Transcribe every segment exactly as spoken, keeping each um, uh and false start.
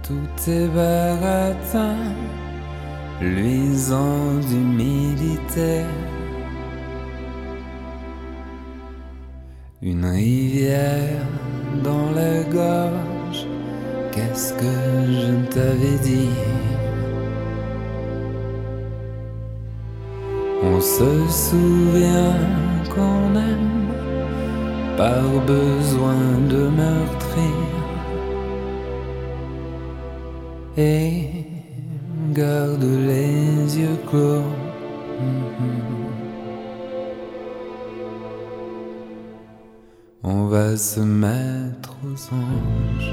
tout est baratin, luisant d'humilité. Une rivière dans la gorge, qu'est-ce que je t'avais dit? On se souvient qu'on aime par besoin de meurtrir et garde les yeux clos. Mm-hmm. On va se mettre aux anges.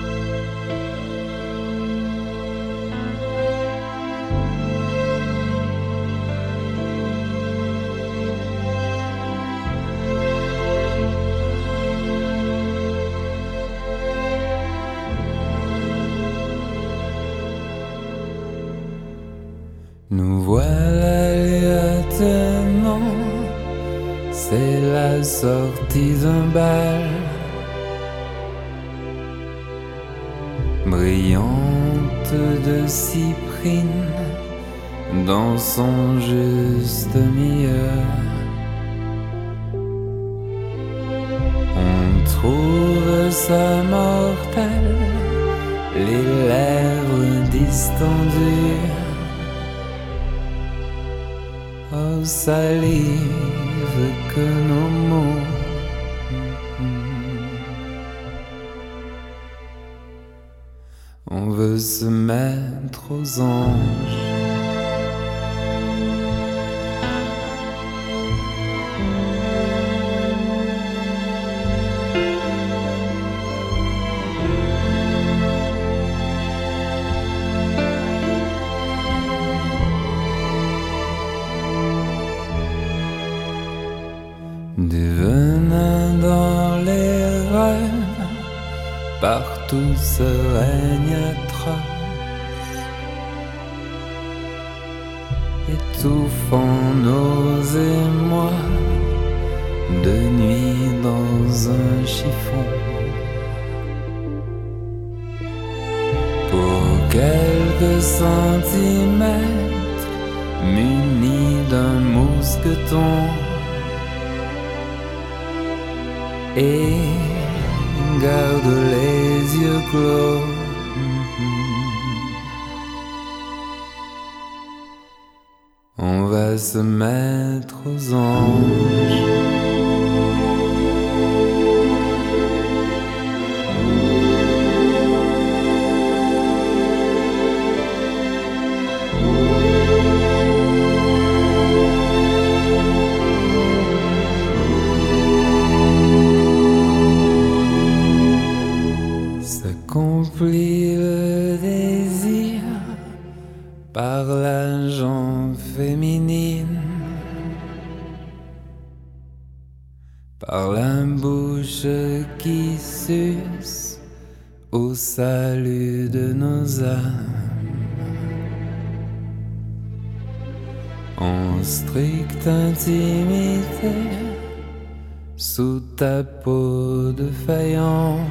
Nous voilà lieutenant, c'est la sortie d'un bal, brillante de cyprine dans son juste milieu. On trouve ça mortel, les lèvres distendues. Oh, salive que nos mots. On veut se mettre aux anges. Du venin dans les rêves, partout se règne atroce, étouffant nos émois de nuit dans un chiffon. Pour quelques centimètres, munis d'un mousqueton, et garde les yeux clos. On va se mettre aux anges. S'accomplit le désir par la jambe féminine, par la bouche qui suce au salut de nos âmes, en stricte intimité, sous ta peau de faïence.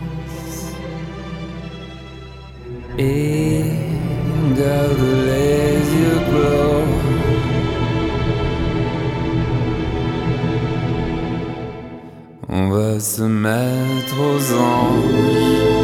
Et garde les yeux clos. On va se mettre aux anges.